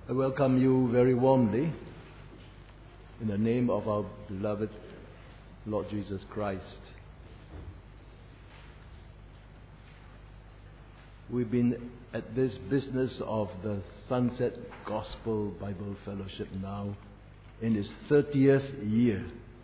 I welcome you very warmly in the name of our beloved Lord Jesus Christ. We've been at this business of the Sunset Gospel Bible Fellowship now in its 30th year.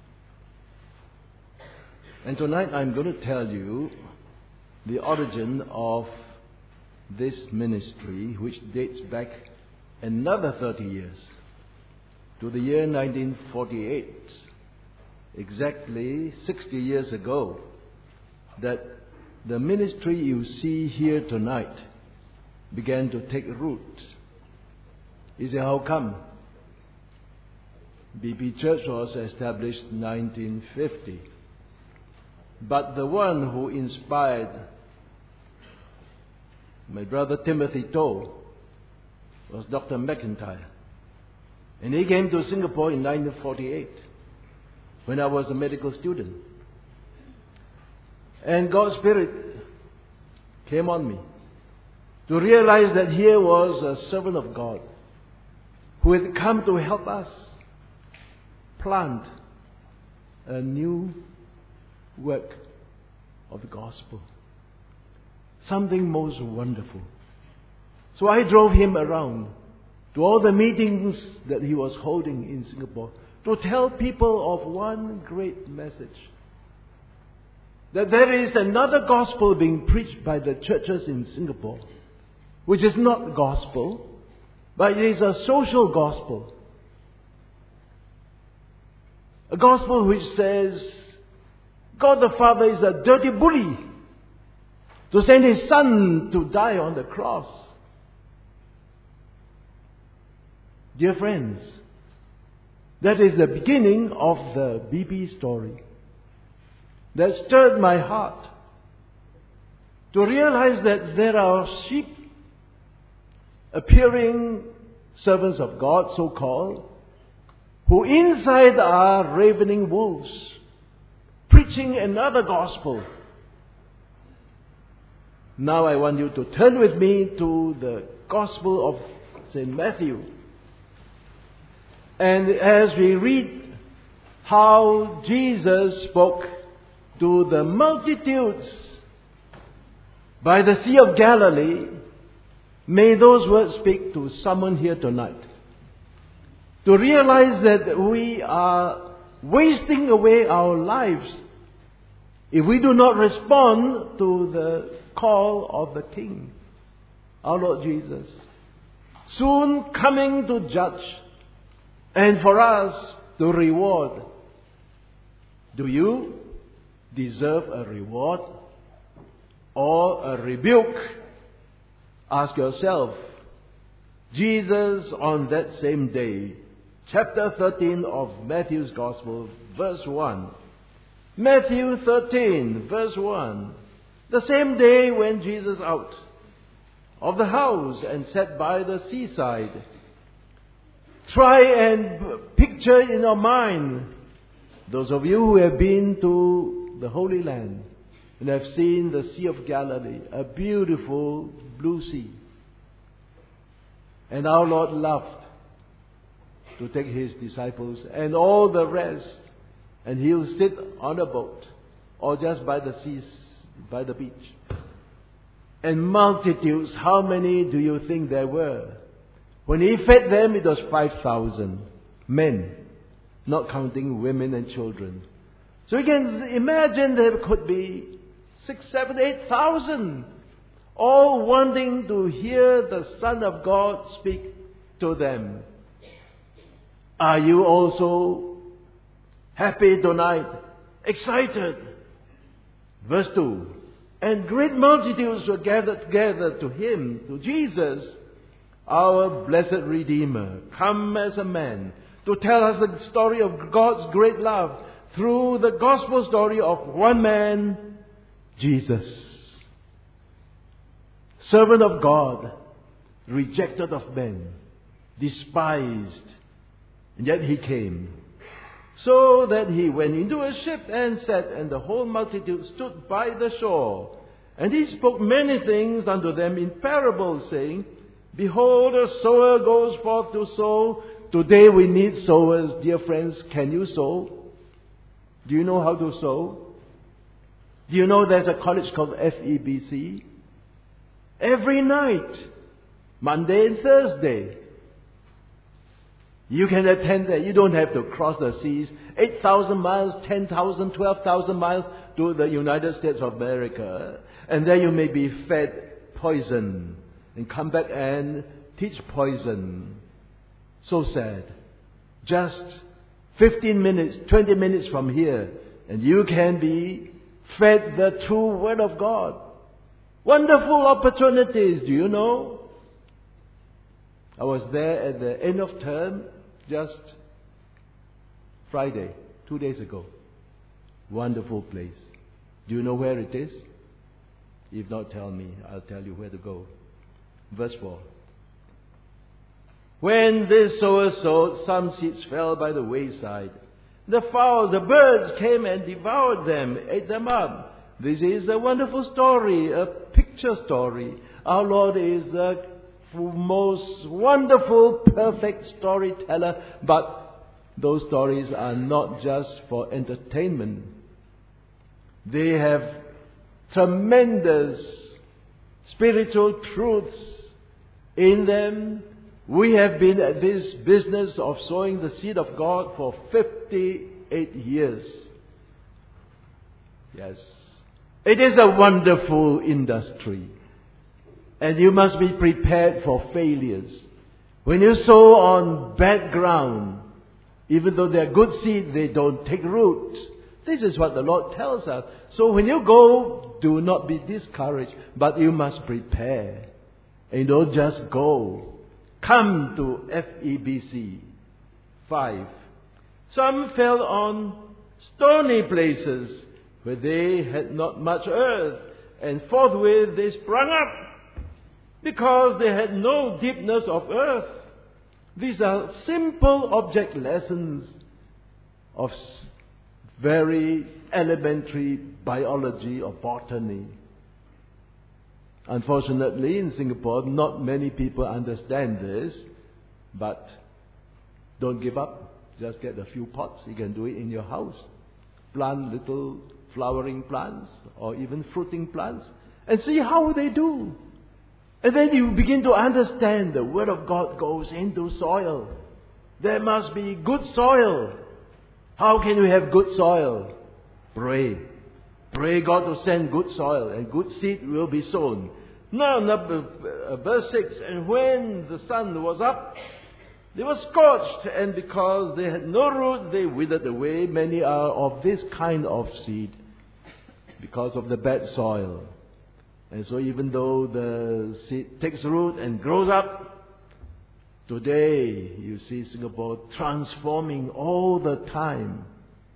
And tonight I'm going to tell you the origin of this ministry, which dates back another 30 years to the year 1948, exactly 60 years ago, that the ministry you see here tonight began to take root. You say, how come? BP Church was established in 1950. But the one who inspired my brother Timothy Toh was Dr. McIntyre. And he came to Singapore in 1948 when I was a medical student. And God's Spirit came on me to realize that here was a servant of God who had come to help us plant a new work of the gospel. Something most wonderful. So I drove him around to all the meetings that he was holding in Singapore to tell people of one great message. That there is another gospel being preached by the churches in Singapore, which is not gospel, but it is a social gospel. A gospel which says God the Father is a dirty bully to send His Son to die on the cross. Dear friends, that is the beginning of the BP story that stirred my heart to realize that there are sheep appearing servants of God, so-called, who inside are ravening wolves, preaching another gospel. Now I want you to turn with me to the Gospel of St. Matthew. And as we read how Jesus spoke to the multitudes by the Sea of Galilee, may those words speak to someone here tonight. To realize that we are wasting away our lives if we do not respond to the call of the King, our Lord Jesus, soon coming to judge and for us to reward. Do you deserve a reward or a rebuke? Ask yourself. Jesus on that same day, chapter 13 of Matthew's Gospel, verse 1. Matthew 13, verse 1. The same day when Jesus out of the house and sat by the seaside. Try and picture in your mind, those of you who have been to the Holy Land and have seen the Sea of Galilee, a beautiful blue sea. And our Lord loved to take His disciples and all the rest, and He'll sit on a boat or just by the seas, by the beach. And multitudes, how many do you think there were? When He fed them, it was 5,000 men, not counting women and children. So you can imagine there could be 6, 7, 8,000, all wanting to hear the Son of God speak to them. Are you also happy tonight? Excited? Verse 2. And great multitudes were gathered together to Him, to Jesus, our blessed Redeemer, come as a man, to tell us the story of God's great love through the gospel story of one man, Jesus. Servant of God, rejected of men, despised, and yet He came. So that He went into a ship and sat, and the whole multitude stood by the shore. And He spoke many things unto them in parables, saying, Behold, a sower goes forth to sow. Today we need sowers, dear friends. Can you sow? Do you know how to sow? Do you know there's a college called FEBC? Every night, Monday and Thursday, you can attend there. You don't have to cross the seas. 8,000 miles, 10,000, 12,000 miles to the United States of America. And there you may be fed poison and come back and teach poison. So sad. Just 15 minutes, 20 minutes from here, and you can be fed the true Word of God. Wonderful opportunities, do you know? I was there at the end of term, just Friday, 2 days ago. Wonderful place. Do you know where it is? If not, tell me. I'll tell you where to go. Verse 4. When this sower sowed, some seeds fell by the wayside. The fowls, the birds came and devoured them, ate them up. This is a wonderful story, a picture story. Our Lord is the most wonderful, perfect storyteller, but those stories are not just for entertainment. They have tremendous spiritual truths in them. We have been at this business of sowing the seed of God for 58 years. Yes. It is a wonderful industry. And you must be prepared for failures. When you sow on bad ground, even though they're good seed, they don't take root. This is what the Lord tells us. So when you go, do not be discouraged, but you must prepare. And don't just go. Come to FEBC. 5. Some fell on stony places where they had not much earth, and forthwith they sprung up, because they had no deepness of earth. These are simple object lessons of very elementary biology or botany. Unfortunately, in Singapore, not many people understand this, but don't give up. Just get a few pots. You can do it in your house. Plant little flowering plants or even fruiting plants and see how they do. And then you begin to understand the Word of God goes into soil. There must be good soil. How can you have good soil? Pray. Pray God to send good soil, and good seed will be sown. Now, verse 6, and when the sun was up, they were scorched, and because they had no root, they withered away. Many are of this kind of seed, because of the bad soil. And so even though the seed takes root and grows up, today you see Singapore transforming all the time.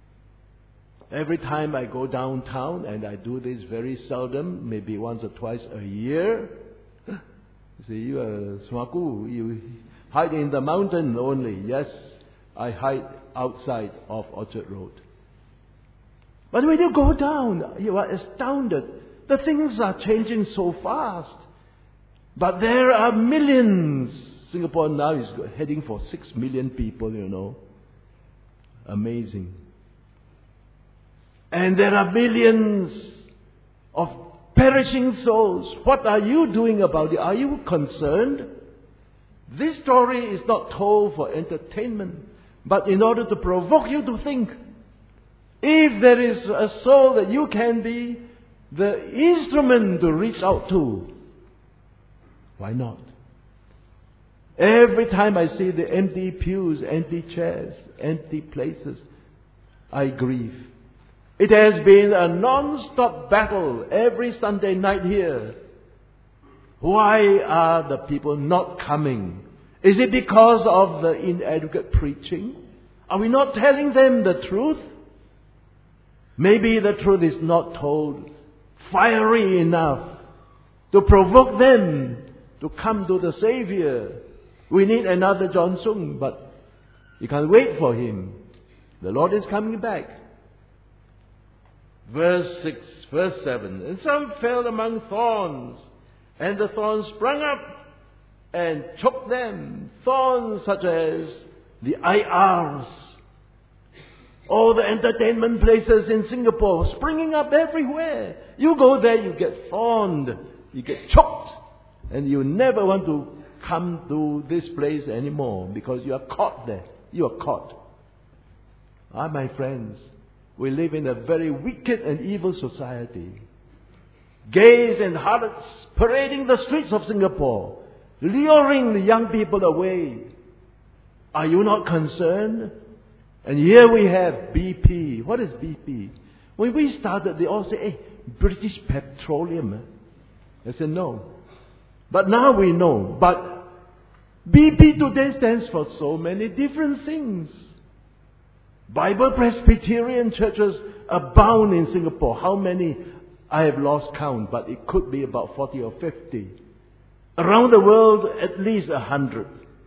Every time I go downtown, and I do this very seldom, maybe once or twice a year. See, you are Swaku, you hide in the mountain only. Yes, I hide outside of Orchard Road. But when you go down, you are astounded. The things are changing so fast. But there are millions. Singapore now is heading for 6 million people, you know. Amazing. And there are millions of perishing souls. What are you doing about it? Are you concerned? This story is not told for entertainment, but in order to provoke you to think. If there is a soul that you can be the instrument to reach out to, why not? Every time I see the empty pews, empty chairs, empty places, I grieve. It has been a non-stop battle every Sunday night here. Why are the people not coming? Is it because of the inadequate preaching? Are we not telling them the truth? Maybe the truth is not told fiery enough to provoke them to come to the Savior. We need another John Sung, but you can't wait for him. The Lord is coming back. Verse 7. And some fell among thorns, and the thorns sprung up and choke them. Thorns such as the IRs, all the entertainment places in Singapore springing up everywhere. You go there, you get thorned, you get choked, and you never want to come to this place anymore because you are caught there. You are caught. My friends, we live in a very wicked and evil society. Gays and harlots parading the streets of Singapore, luring the young people away. Are you not concerned? And here we have BP. What is BP? When we started, they all say, hey, British Petroleum. I said, no. But now we know. But BP today stands for so many different things. Bible Presbyterian churches abound in Singapore. How many? I have lost count, but it could be about 40 or 50. Around the world, at least 100.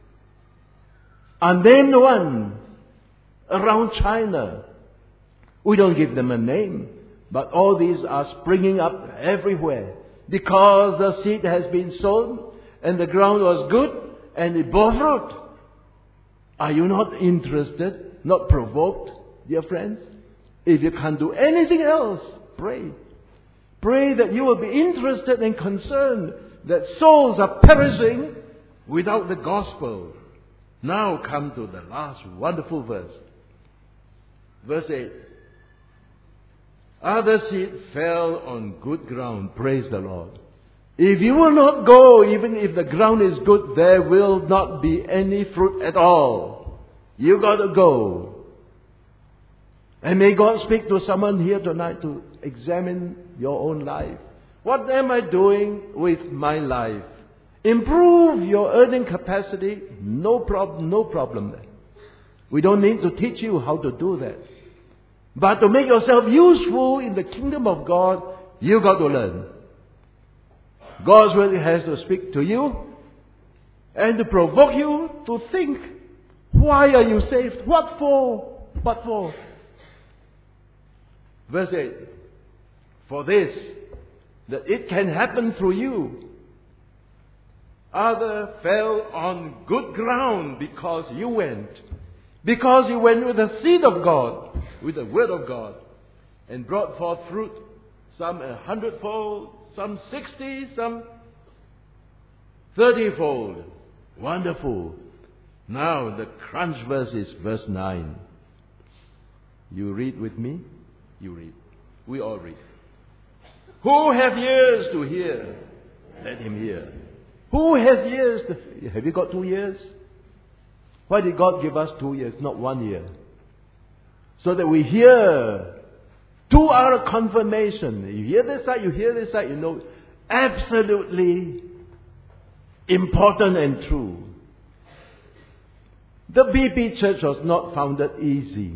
Unnamed one around China. We don't give them a name, but all these are springing up everywhere because the seed has been sown and the ground was good and it bore fruit. Are you not interested, not provoked, dear friends? If you can't do anything else, pray. Pray that you will be interested and concerned that souls are perishing without the gospel. Now come to the last wonderful verse. Verse 8. Other seed fell on good ground. Praise the Lord. If you will not go, even if the ground is good, there will not be any fruit at all. You got to go. And may God speak to someone here tonight to examine your own life. What am I doing with my life? Improve your earning capacity. No problem there. We don't need to teach you how to do that. But to make yourself useful in the kingdom of God, you got to learn. God's word has to speak to you and to provoke you to think. Why are you saved? What for? What for? Verse 8. For this, that it can happen through you. Other fell on good ground because you went. Because you went with the seed of God, with the word of God, and brought forth fruit, some 100-fold, some 60, some 30-fold. Wonderful. Now the crunch verse is verse 9. You read with me? You read. We all read. Who have ears to hear? Let him hear. Who has ears to hear? Have you got 2 years? Why did God give us 2 years, not 1 year? So that we hear 2 hour confirmation. You hear this side, you know, absolutely important and true. The BP church was not founded easy.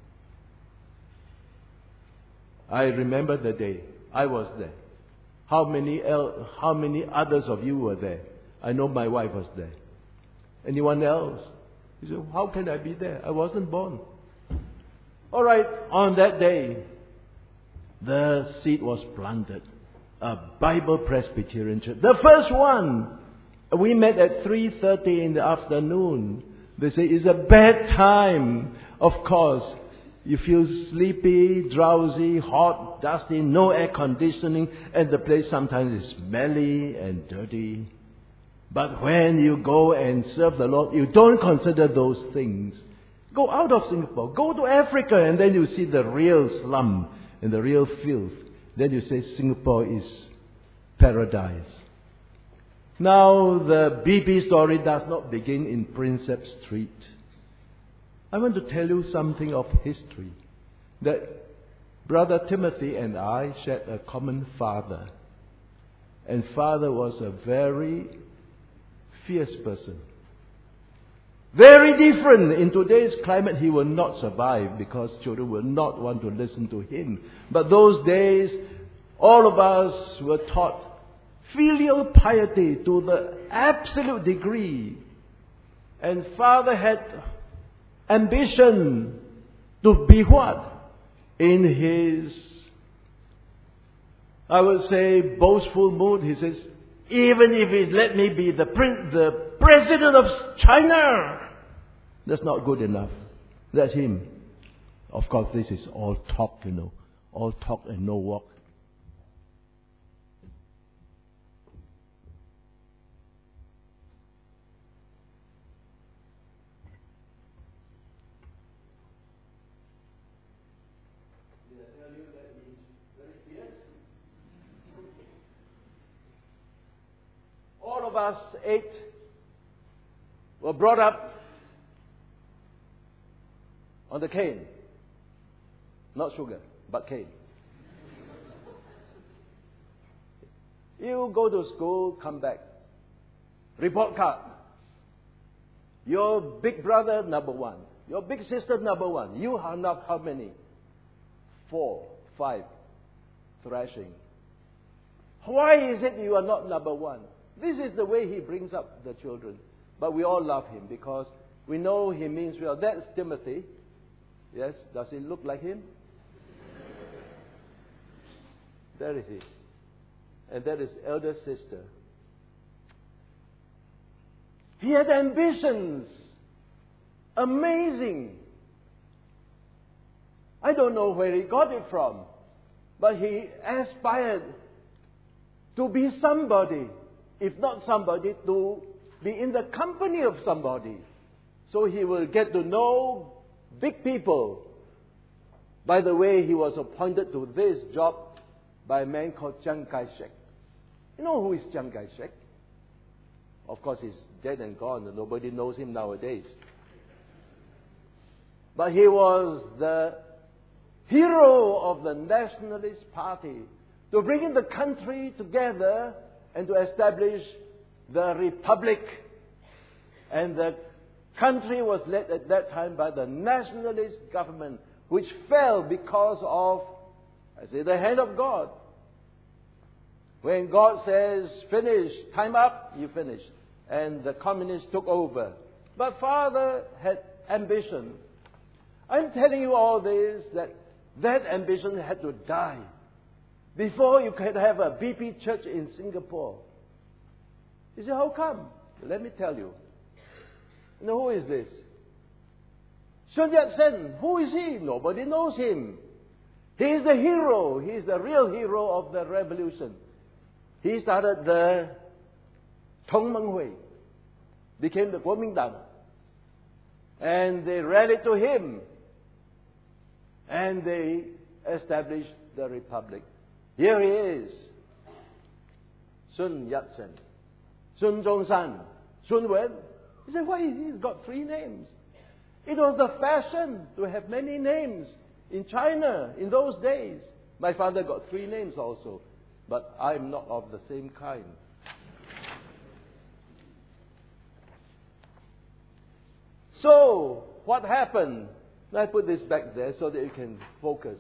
I remember the day. I was there. How many others of you were there? I know my wife was there. Anyone else? You say, how can I be there? I wasn't born. All right, on that day, the seed was planted. A Bible Presbyterian church. The first one. We met at 3:30 in the afternoon. They say it's a bad time. Of course, you feel sleepy, drowsy, hot, dusty, no air conditioning, and the place sometimes is smelly and dirty. But when you go and serve the Lord, you don't consider those things. Go out of Singapore. Go to Africa, and then you see the real slum and the real filth. Then you say Singapore is paradise. Now, the BP story does not begin in Prinsep Street. I want to tell you something of history. That Brother Timothy and I shared a common father. And father was a very fierce person. Very different. In today's climate, he will not survive because children will not want to listen to him. But those days, all of us were taught filial piety to the absolute degree. And father had ambition to be what? In his, I would say, boastful mood, he says, Even if he let me be the president of China, that's not good enough. That's him. Of course, this is all talk, all talk and no walk. All of us 8 were brought up on the cane. Not sugar, but cane. You go to school, come back. Report card. Your big brother, number 1. Your big sister, number 1. You are not how many? 4, 5. Thrashing. Why is it you are not number 1? This is the way he brings up the children. But we all love him because we know he means well. That's Timothy. Yes, does he look like him? There is he. And that is elder sister. He had ambitions. Amazing. I don't know where he got it from. But he aspired to be somebody. If not somebody, to be in the company of somebody. So he will get to know big people. By the way, he was appointed to this job by a man called Chiang Kai-shek. You know who is Chiang Kai-shek? Of course, he's dead and gone, and nobody knows him nowadays. But he was the hero of the Nationalist Party to bring in the country together and to establish the Republic. And the country was led at that time by the nationalist government, which fell because of, the hand of God. When God says, finish, time up, you finish. And the communists took over. But Father had ambition. I'm telling you all this, that ambition had to die before you could have a BP church in Singapore. You say, how come? Let me tell you. You know, who is this? Sun Yat-sen. Who is he? Nobody knows him. He is the hero. He is the real hero of the revolution. He started the Tongmenghui, became the Kuomintang. And they rallied to him. And they established the Republic. Here he is. Sun Yat-sen. Sun Zhongshan. Sun Wen. He said, why? He's got 3 names. It was the fashion to have many names in China in those days. My father got 3 names also. But I'm not of the same kind. So, what happened? I put this back there so that you can focus.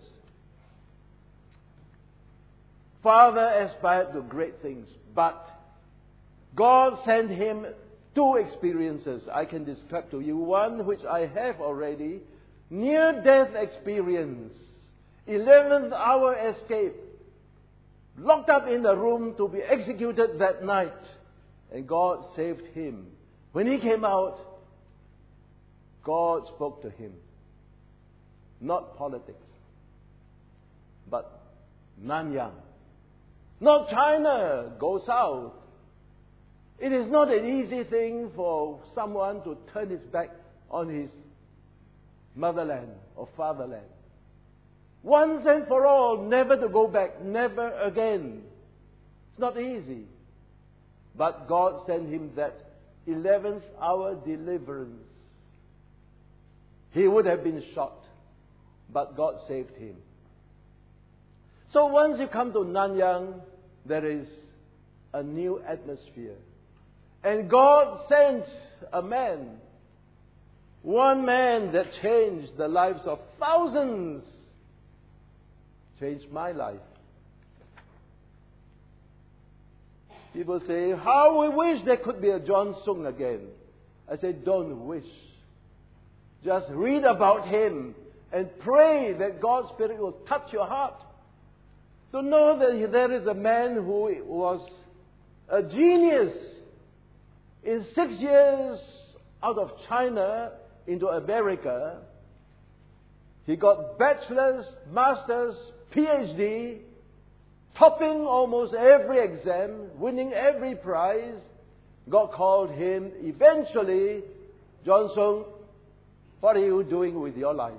Father aspired to great things, but God sent him 2 experiences I can describe to you. One which I have already, near-death experience, 11th hour escape, locked up in a room to be executed that night, and God saved him. When he came out, God spoke to him. Not politics, but Nanyang. Not China, go south. It is not an easy thing for someone to turn his back on his motherland or fatherland. Once and for all, never to go back, never again. It's not easy. But God sent him that 11th hour deliverance. He would have been shot, but God saved him. So once you come to Nanyang, there is a new atmosphere. And God sent a man, one man that changed the lives of thousands, changed my life. People say, how we wish there could be a John Sung again. I say, don't wish. Just read about him and pray that God's Spirit will touch your heart. To know that there is a man who was a genius. In 6 years out of China into America, he got bachelor's, master's, PhD, topping almost every exam, winning every prize. God called him eventually, Johnson, what are you doing with your life?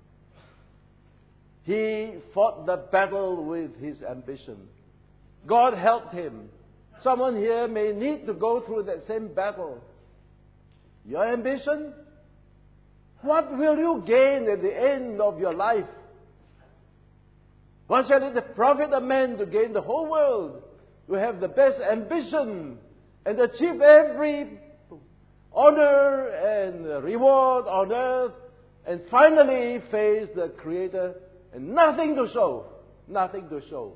He fought the battle with his ambition. God helped him. Someone here may need to go through that same battle. Your ambition? What will you gain at the end of your life? What shall it profit a man to gain the whole world, to have the best ambition, and achieve every honor and reward on earth, and finally face the Creator and nothing to show? Nothing to show.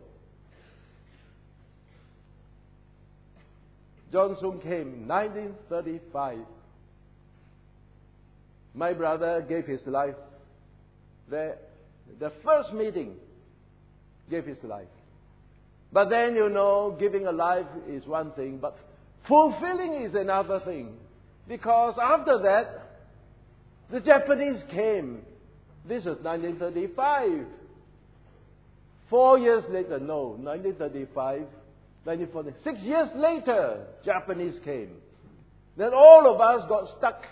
Johnson came 1935. My brother gave his life. The first meeting gave his life. But then, giving a life is one thing, but fulfilling is another thing. Because after that, the Japanese came. This was 1935. 4 years later, 1935, 1940. 6 years later, Japanese came. Then all of us got stuck.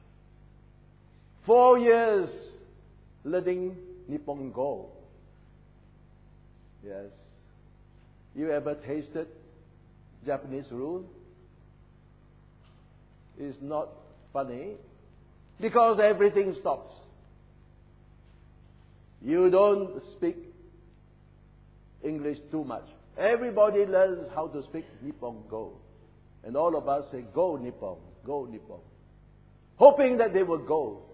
4 years letting Nippon go. Yes. You ever tasted Japanese rule? It's not funny because everything stops. You don't speak English too much. Everybody learns how to speak Nippon Go. And all of us say, go Nippon, go Nippon. Hoping that they will go.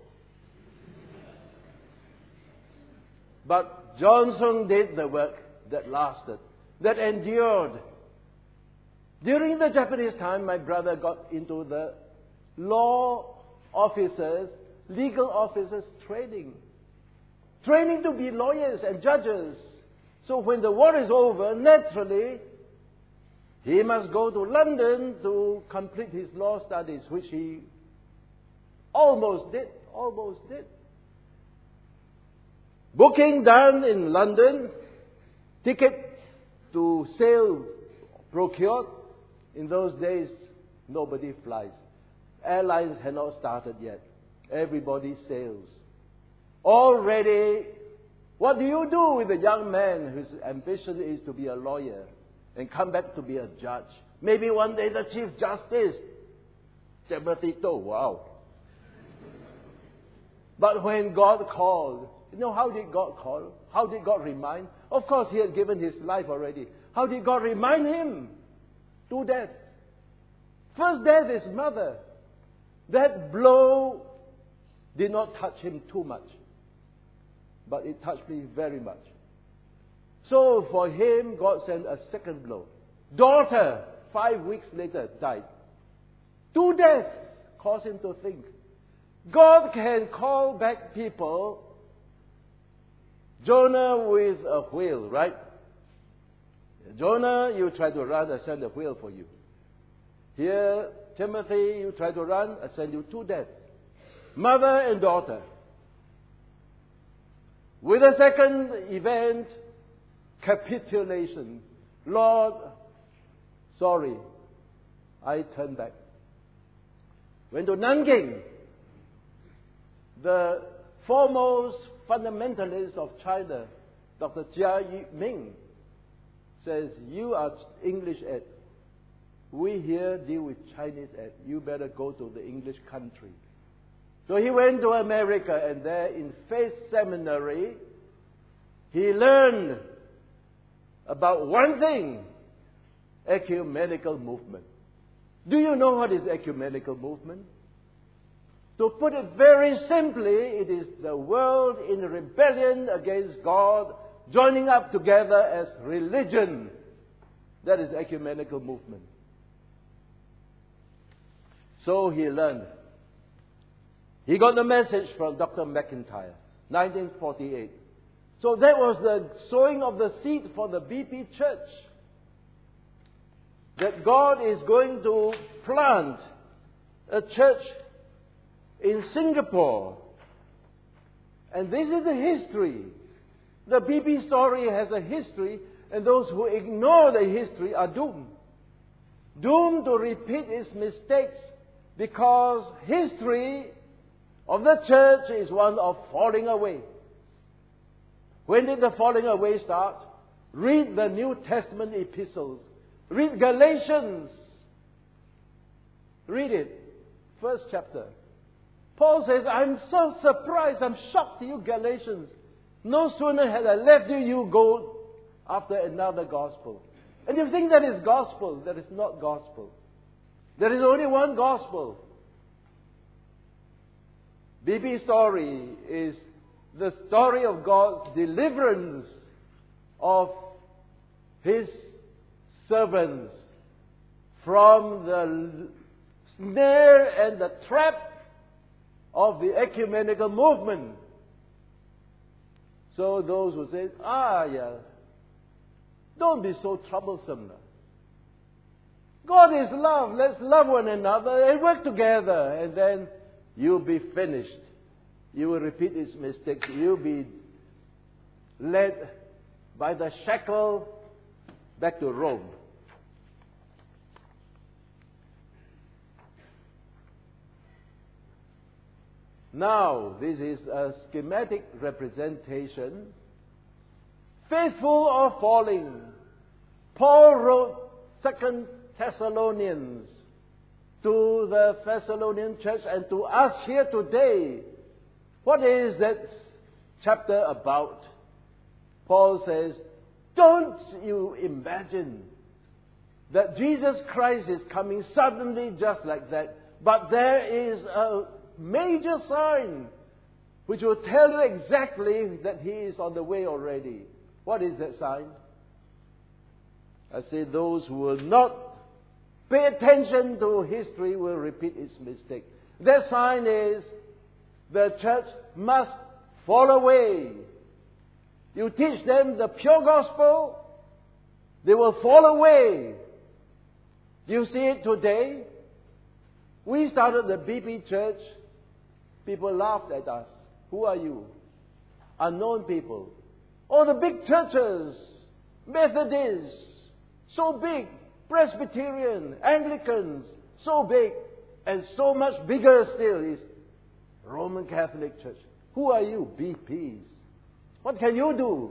But Johnson did the work that lasted, that endured. During the Japanese time, my brother got into the law officers, legal officers training. Training to be lawyers and judges. So when the war is over, naturally, he must go to London to complete his law studies, which he almost did. Booking done in London, ticket to sail procured. In those days, nobody flies. Airlines had not started yet. Everybody sails. Already, what do you do with a young man whose ambition is to be a lawyer and come back to be a judge? Maybe one day the Chief Justice. Timothy To, wow. But when God called, how did God call? How did God remind? Of course, he had given his life already. How did God remind him? To death. First death is mother. That blow did not touch him too much. But it touched me very much. So for him, God sent a second blow. Daughter, 5 weeks later, died. 2 deaths caused him to think. God can call back people. Jonah with a whale, right? Jonah, you try to run, I send a whale for you. Here, Timothy, you try to run, I send you 2 deaths. Mother and daughter. With a second event, capitulation. Lord, sorry, I turn back. Went to Nanking. The foremost fundamentalist of China, Dr. Jia Yiming, says, you are English ed. We here deal with Chinese ed. You better go to the English country. So he went to America, and there in Faith Seminary, he learned about one thing, ecumenical movement. Do you know what is ecumenical movement? To put it very simply, it is the world in rebellion against God, joining up together as religion. That is ecumenical movement. So he learned. He got the message from Dr. McIntyre, 1948. So that was the sowing of the seed for the BP Church. that God is going to plant a church in Singapore. And this is the history. The BP story has a history, and those who ignore the history are doomed. Doomed to repeat its mistakes, because history of the church is one of falling away. When did the falling away start? Read the New Testament epistles. Read Galatians. Read it. First chapter. Paul says, I'm so surprised, I'm shocked to you Galatians. No sooner had I left you, you go after another gospel. And you think that is gospel. That is not gospel. There is only one gospel. BP story is the story of God's deliverance of His servants from the snare and the trap of the ecumenical movement. So those who say, don't be so troublesome. God is love. Let's love one another and work together. And then you'll be finished. You will repeat His mistakes. You'll be led by the shackle back to Rome. Now, this is a schematic representation. Faithful or falling. Paul wrote 2 Thessalonians to the Thessalonian church and to us here today. What is that chapter about? Paul says, don't you imagine that Jesus Christ is coming suddenly just like that. But there is a major sign which will tell you exactly that He is on the way already. What is that sign? I say those who will not pay attention to history will repeat its mistake. That sign is the church must fall away. You teach them the pure gospel, they will fall away. Do you see it today? We started the BP church. People laughed at us. Who are you? Unknown people. Oh, the big churches, Methodists, so big, Presbyterian, Anglicans, so big, and so much bigger still is Roman Catholic Church. Who are you? BPs. What can you do?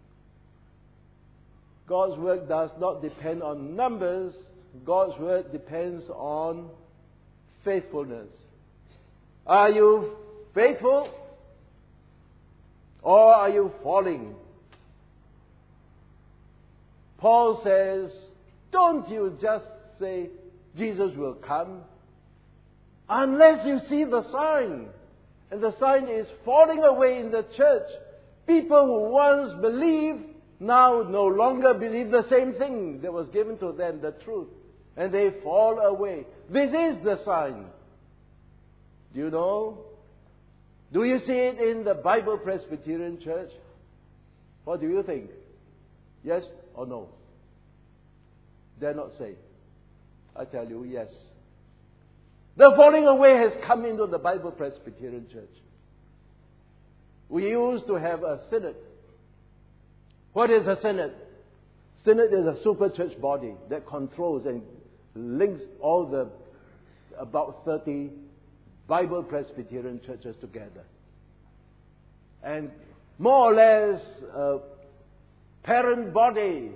God's work does not depend on numbers. God's work depends on faithfulness. Are you faithful? Or are you falling? Paul says, don't you just say Jesus will come unless you see the sign. And the sign is falling away in the church. People who once believed now no longer believe the same thing that was given to them, the truth. And they fall away. This is the sign. Do you know? Do you see it in the Bible Presbyterian Church? What do you think? Yes or no? Dare not say. I tell you, yes. The falling away has come into the Bible Presbyterian Church. We used to have a synod. What is a synod? Synod is a super church body that controls and links all the about 30 Bible Presbyterian churches together. And more or less a parent body.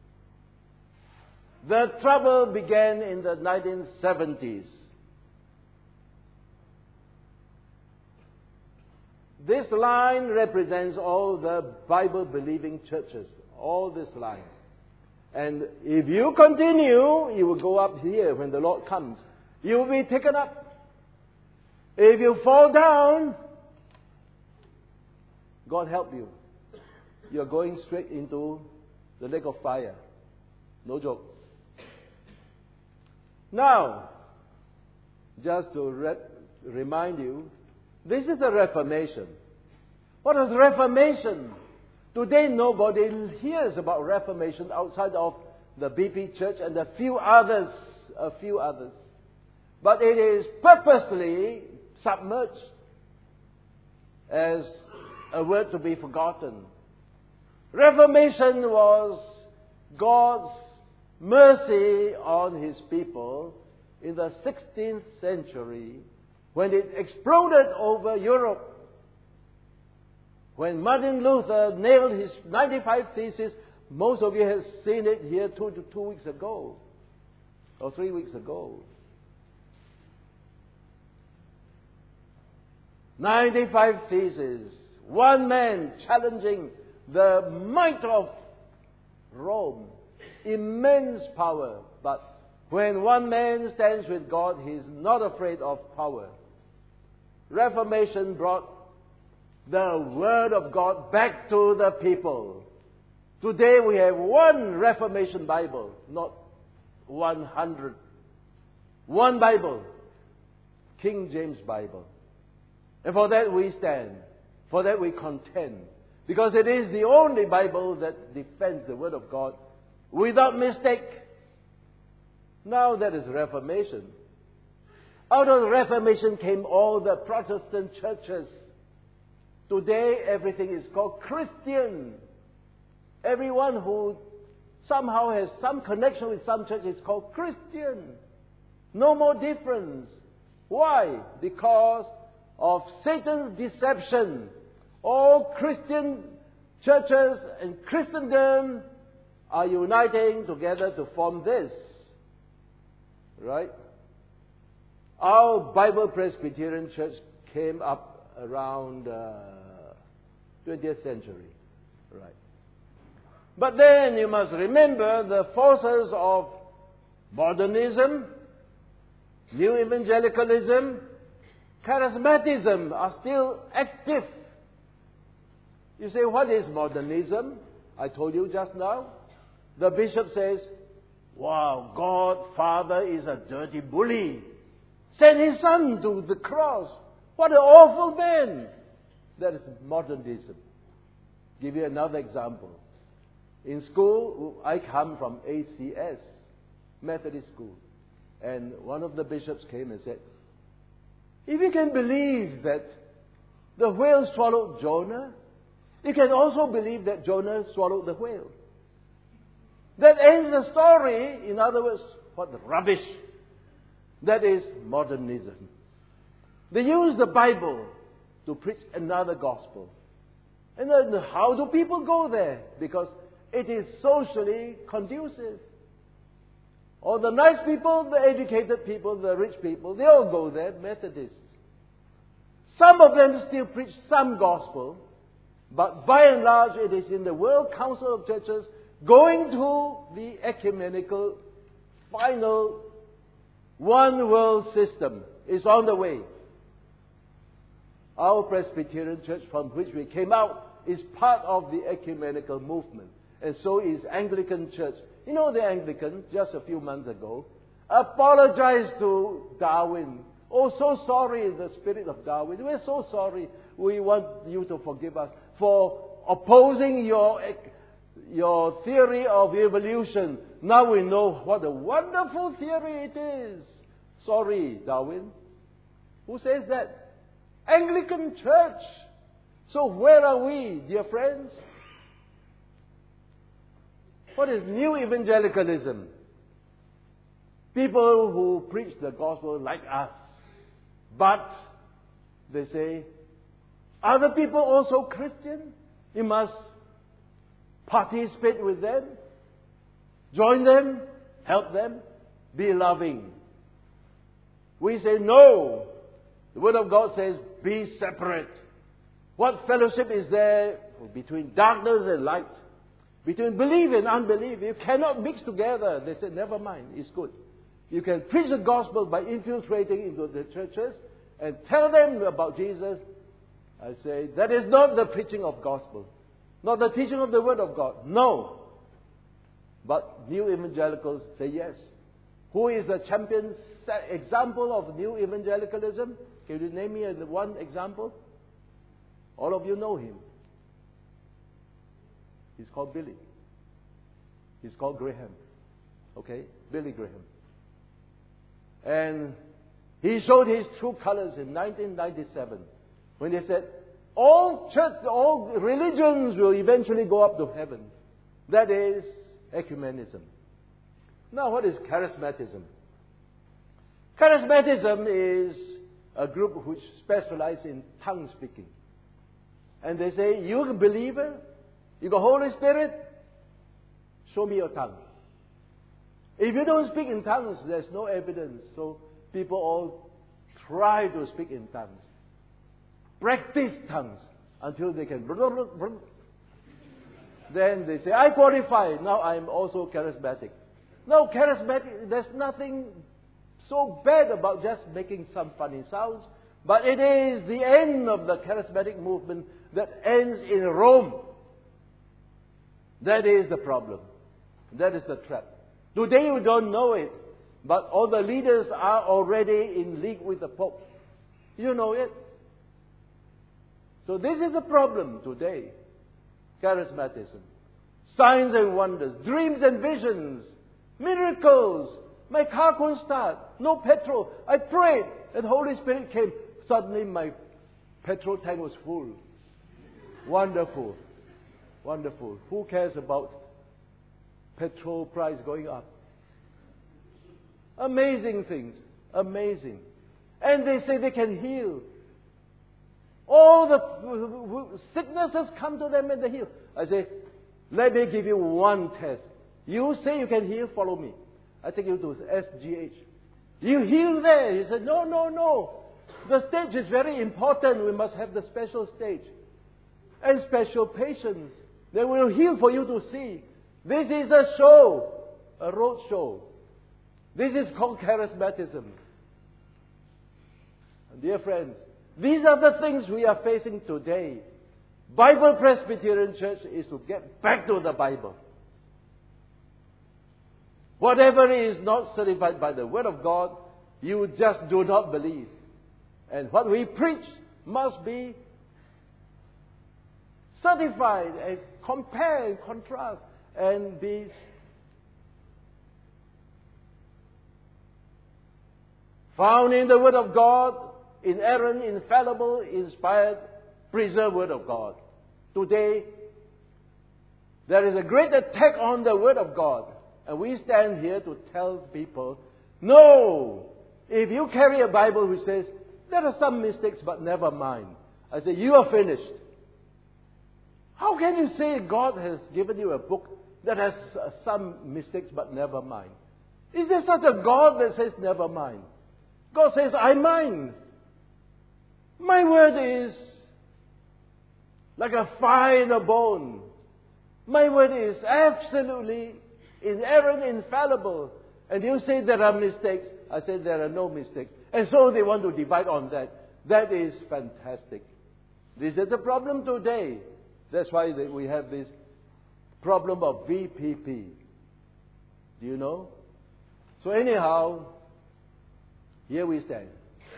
The trouble began in the 1970s. This line represents all the Bible-believing churches. All this line. And if you continue, you will go up here when the Lord comes. You will be taken up. If you fall down, God help you. You are going straight into the lake of fire. No joke. Now, just to remind you, this is the Reformation. What is Reformation? Today nobody hears about Reformation outside of the BP Church, and a few others. But it is purposely submerged as a word to be forgotten. Reformation was God's mercy on His people in the 16th century when it exploded over Europe. When Martin Luther nailed his 95 Theses, most of you have seen it here 2 weeks ago or 3 weeks ago. 95 Theses. One man challenging the might of Rome. Immense power. But when one man stands with God, he is not afraid of power. Reformation brought the Word of God back to the people. Today we have one Reformation Bible, not 100. One Bible. King James Bible. And for that we stand. For that we contend. Because it is the only Bible that defends the Word of God without mistake. Now that is Reformation. Out of the Reformation came all the Protestant churches. Today everything is called Christian. Everyone who somehow has some connection with some church is called Christian. No more difference. Why? Because of Satan's deception. All Christian churches and Christendom are uniting together to form this. Right? Our Bible Presbyterian Church came up around 20th century. Right? But then you must remember the forces of modernism, new evangelicalism, charismatism are still active. You say, what is modernism? I told you just now. The bishop says, wow, God, Father is a dirty bully. Sent His Son to the cross. What an awful man. That is modernism. Give you another example. In school, I come from ACS, Methodist School. And one of the bishops came and said, if you can believe that the whale swallowed Jonah, you can also believe that Jonah swallowed the whale. That ends the story. In other words, what rubbish. That is modernism. They use the Bible to preach another gospel. And then how do people go there? Because it is socially conducive. All the nice people, the educated people, the rich people, they all go there, Methodists. Some of them still preach some gospel, but by and large it is in the World Council of Churches going to the ecumenical, final, one world system is on the way. Our Presbyterian Church from which we came out is part of the ecumenical movement. And so is Anglican Church. You know the Anglican, just a few months ago, apologized to Darwin. Oh, so sorry, the spirit of Darwin. We're so sorry. We want you to forgive us for opposing your theory of evolution. Now we know what a wonderful theory it is. Sorry, Darwin. Who says that? Anglican Church. So where are we, dear friends? What is new evangelicalism? People who preach the gospel like us. But, they say, are the people also Christian? You must participate with them, join them, help them, be loving. We say no. The Word of God says, be separate. What fellowship is there between darkness and light? Between belief and unbelief? You cannot mix together. They said, never mind, it's good. You can preach the gospel by infiltrating into the churches and tell them about Jesus. I say, that is not the preaching of gospel. Not the teaching of the Word of God. No. But new evangelicals say yes. Who is the champion example of new evangelicalism? Can you name me one example? All of you know him. He's called Billy. He's called Graham. Okay? Billy Graham. And he showed his true colors in 1997 when he said, all religions will eventually go up to heaven. That is ecumenism. Now, what is charismatism? Charismatism is a group which specializes in tongue speaking. And they say, you're a believer, you got Holy Spirit, show me your tongue. If you don't speak in tongues, there's no evidence. So people all try to speak in tongues. Practice tongues until they can. Then they say, I qualify. Now I'm also charismatic. No, charismatic, there's nothing so bad about just making some funny sounds. But it is the end of the charismatic movement that ends in Rome. That is the problem. That is the trap. Today you don't know it, but all the leaders are already in league with the Pope. You know it. So this is the problem today. Charismatism. Signs and wonders. Dreams and visions. Miracles. My car couldn't start. No petrol. I prayed and Holy Spirit came. Suddenly my petrol tank was full. Wonderful. Wonderful. Who cares about petrol price going up? Amazing things. Amazing. And they say they can heal. All the sicknesses come to them and they heal. I say, let me give you one test. You say you can heal, follow me. I take you to SGH. You heal there. He said, no, no, no. The stage is very important. We must have the special stage. And special patients. They will heal for you to see. This is a show. A road show. This is called charismatism. And dear friends, these are the things we are facing today. Bible Presbyterian Church is to get back to the Bible. Whatever is not certified by the Word of God, you just do not believe. And what we preach must be certified and compare and contrast and be found in the Word of God, inerrant, infallible, inspired, preserved Word of God. Today, there is a great attack on the Word of God. And we stand here to tell people, no! If you carry a Bible which says, there are some mistakes, but never mind. I say, you are finished. How can you say God has given you a book that has some mistakes, but never mind? Is there such a God that says, never mind? God says, I mind. My word is like a fire in a bone. My word is absolutely inerrant, infallible. And you say there are mistakes. I say there are no mistakes. And so they want to divide on that. That is fantastic. This is the problem today. That's why we have this problem of VPP. Do you know? So anyhow, here we stand.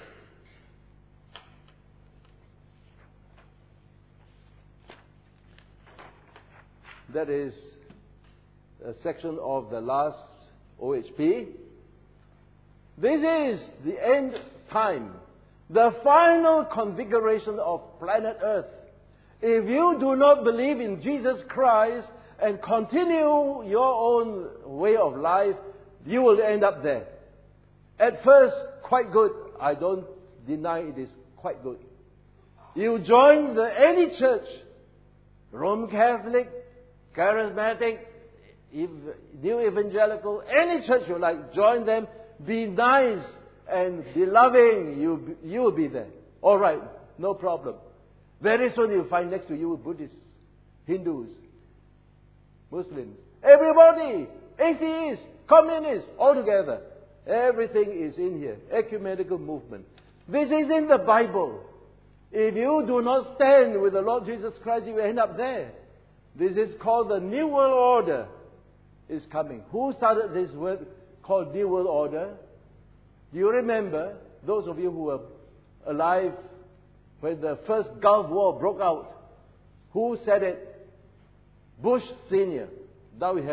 That is a section of the last OHP. This is the end time, the final configuration of planet Earth. If you do not believe in Jesus Christ and continue your own way of life, you will end up there. At first, quite good. I don't deny it is quite good. You join any church, Roman Catholic, Charismatic, New Evangelical, any church you like, join them, be nice and be loving, you will be there. All right, no problem. Very soon you'll find next to you Buddhists, Hindus, Muslims, everybody, atheists, communists, all together. Everything is in here. Ecumenical movement. This is in the Bible. If you do not stand with the Lord Jesus Christ, you will end up there. This is called the New World Order is coming. Who started this word called New World Order? Do you remember, those of you who were alive when the first Gulf War broke out? Who said it? Bush Sr. Now we have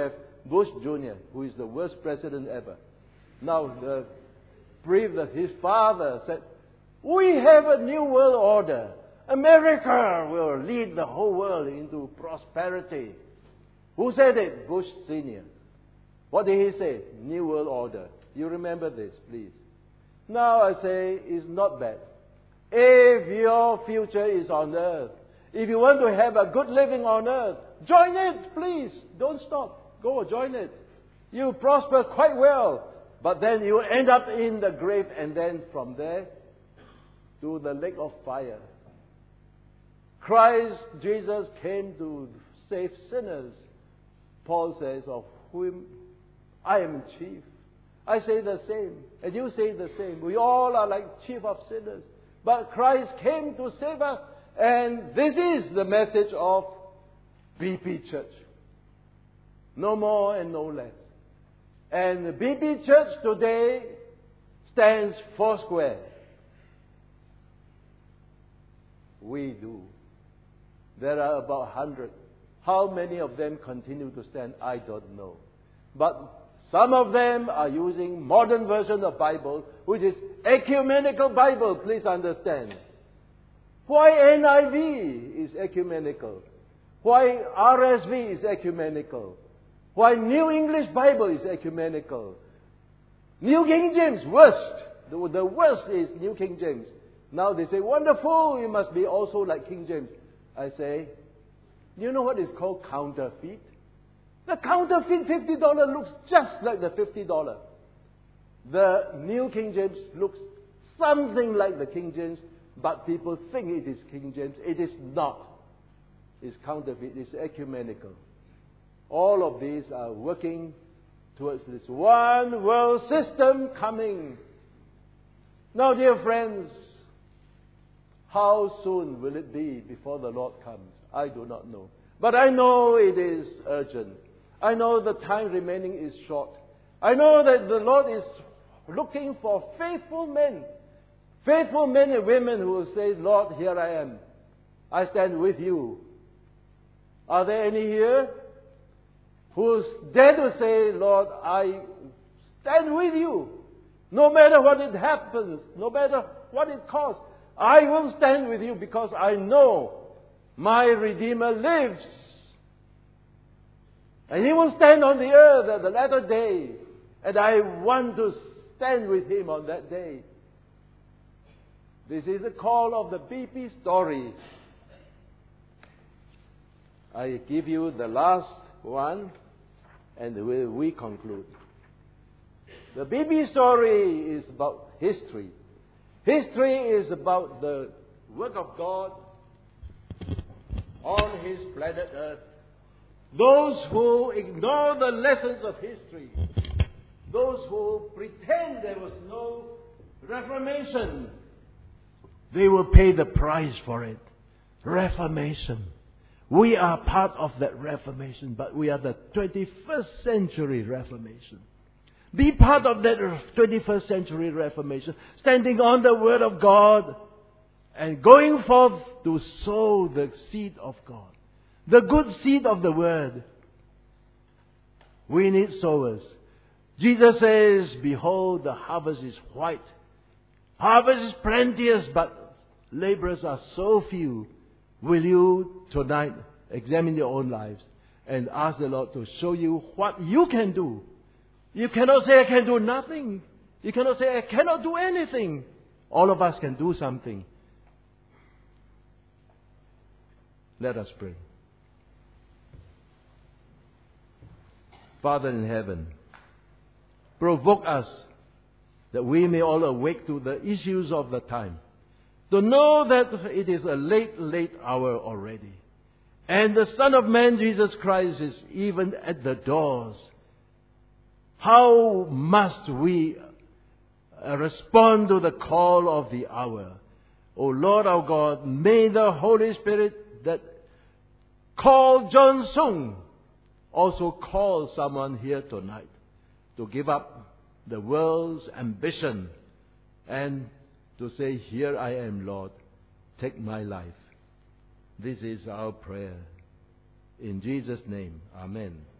Bush Jr., who is the worst president ever. Now, the brief that his father said, we have a new world order. America will lead the whole world into prosperity. Who said it? Bush Sr. What did he say? New world order. You remember this, please. Now I say it's not bad. If your future is on earth, if you want to have a good living on earth, join it, please. Don't stop. Go join it. You prosper quite well. But then you end up in the grave, and then from there to the lake of fire. Christ Jesus came to save sinners. Paul says, of whom I am chief. I say the same, and you say the same. We all are like chief of sinners. But Christ came to save us, and this is the message of BP Church. No more and no less. And the BP Church today stands foursquare. We do. There are about 100. How many of them continue to stand? I don't know. But some of them are using modern version of Bible, which is ecumenical Bible, please understand. Why NIV is ecumenical? Why RSV is ecumenical? Why New English Bible is ecumenical? New King James, worst. The worst is New King James. Now they say, wonderful, you must be also like King James. I say, you know what is called counterfeit? The counterfeit $50 looks just like the $50. The New King James looks something like the King James, but people think it is King James. It is not. It's counterfeit. It's ecumenical. All of these are working towards this one world system coming. Now, dear friends, how soon will it be before the Lord comes? I do not know. But I know it is urgent. I know the time remaining is short. I know that the Lord is looking for faithful men and women who will say, Lord, here I am. I stand with you. Are there any here who dare to say, Lord, I stand with you. No matter what it happens, no matter what it costs, I will stand with you because I know my Redeemer lives. And He will stand on the earth at the latter day. And I want to stand with Him on that day. This is the call of the BP story. I give you the last one, and we conclude. The BP story is about history. History is about the work of God on His planet Earth. Those who ignore the lessons of history, those who pretend there was no Reformation, they will pay the price for it. Reformation. We are part of that Reformation, but we are the 21st century Reformation. Be part of that 21st century Reformation, standing on the Word of God and going forth to sow the seed of God. The good seed of the Word. We need sowers. Jesus says, behold, the harvest is white. Harvest is plenteous, but laborers are so few. Will you tonight examine your own lives and ask the Lord to show you what you can do? You cannot say, I can do nothing. You cannot say, I cannot do anything. All of us can do something. Let us pray. Father in heaven, provoke us that we may all awake to the issues of the time. To know that it is a late, late hour already. And the Son of Man, Jesus Christ, is even at the doors. How must we respond to the call of the hour? O Lord our God, may the Holy Spirit that called John Sung also call someone here tonight to give up the world's ambition and to say, here I am, Lord, take my life. This is our prayer. In Jesus' name, amen.